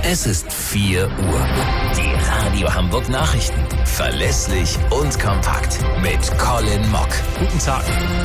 Es ist 4 Uhr. Die Radio Hamburg Nachrichten. Verlässlich und kompakt. Mit Colin Mock. Guten Tag.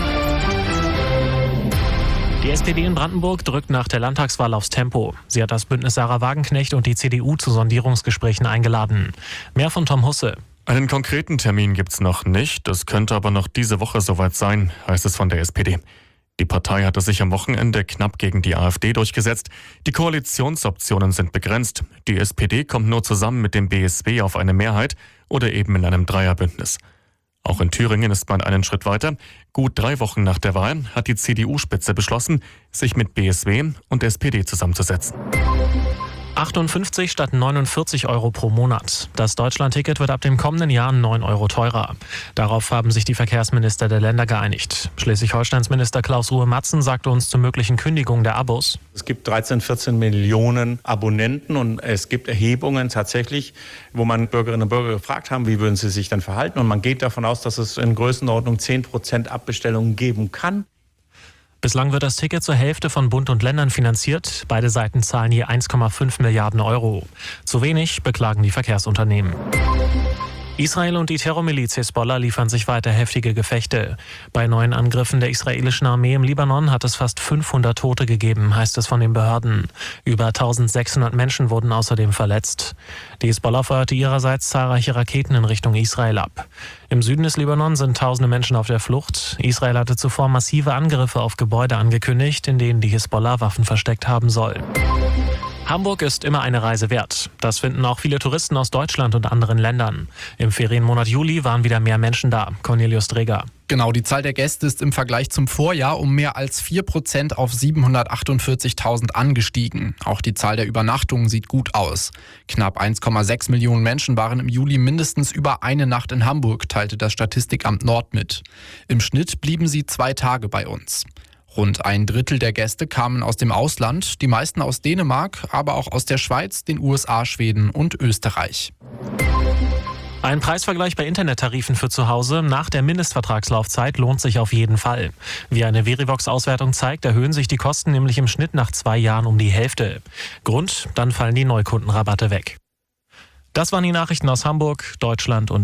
Die SPD in Brandenburg drückt nach der Landtagswahl aufs Tempo. Sie hat das Bündnis Sarah Wagenknecht und die CDU zu Sondierungsgesprächen eingeladen. Mehr von Tom Husse. Einen konkreten Termin gibt's noch nicht. Es könnte aber noch diese Woche soweit sein, heißt es von der SPD. Die Partei hatte sich am Wochenende knapp gegen die AfD durchgesetzt. Die Koalitionsoptionen sind begrenzt. Die SPD kommt nur zusammen mit dem BSW auf eine Mehrheit oder eben in einem Dreierbündnis. Auch in Thüringen ist man einen Schritt weiter. Gut 3 Wochen nach der Wahl hat die CDU-Spitze beschlossen, sich mit BSW und SPD zusammenzusetzen. 58 statt 49 Euro pro Monat. Das Deutschland-Ticket wird ab dem kommenden Jahr 9 Euro teurer. Darauf haben sich die Verkehrsminister der Länder geeinigt. Schleswig-Holsteins Minister Klaus Ruhe-Matzen sagte uns zur möglichen Kündigung der Abos: Es gibt 13, 14 Millionen Abonnenten und es gibt Erhebungen tatsächlich, wo man Bürgerinnen und Bürger gefragt haben, wie würden sie sich dann verhalten. Und man geht davon aus, dass es in Größenordnung 10% Abbestellungen geben kann. Bislang wird das Ticket zur Hälfte von Bund und Ländern finanziert. Beide Seiten zahlen je 1,5 Milliarden Euro. Zu wenig, beklagen die Verkehrsunternehmen. Israel und die Terrormiliz Hisbollah liefern sich weiter heftige Gefechte. Bei neuen Angriffen der israelischen Armee im Libanon hat es fast 500 Tote gegeben, heißt es von den Behörden. Über 1600 Menschen wurden außerdem verletzt. Die Hisbollah feuerte ihrerseits zahlreiche Raketen in Richtung Israel ab. Im Süden des Libanon sind tausende Menschen auf der Flucht. Israel hatte zuvor massive Angriffe auf Gebäude angekündigt, in denen die Hisbollah Waffen versteckt haben soll. Hamburg ist immer eine Reise wert. Das finden auch viele Touristen aus Deutschland und anderen Ländern. Im Ferienmonat Juli waren wieder mehr Menschen da. Cornelius Dreger. Genau, die Zahl der Gäste ist im Vergleich zum Vorjahr um mehr als 4% auf 748.000 angestiegen. Auch die Zahl der Übernachtungen sieht gut aus. Knapp 1,6 Millionen Menschen waren im Juli mindestens über eine Nacht in Hamburg, teilte das Statistikamt Nord mit. Im Schnitt blieben sie 2 Tage bei uns. Rund 1/3 der Gäste kamen aus dem Ausland, die meisten aus Dänemark, aber auch aus der Schweiz, den USA, Schweden und Österreich. Ein Preisvergleich bei Internettarifen für zu Hause nach der Mindestvertragslaufzeit lohnt sich auf jeden Fall. Wie eine Verivox-Auswertung zeigt, erhöhen sich die Kosten nämlich im Schnitt nach 2 Jahren um die Hälfte. Grund? Dann fallen die Neukundenrabatte weg. Das waren die Nachrichten aus Hamburg, Deutschland und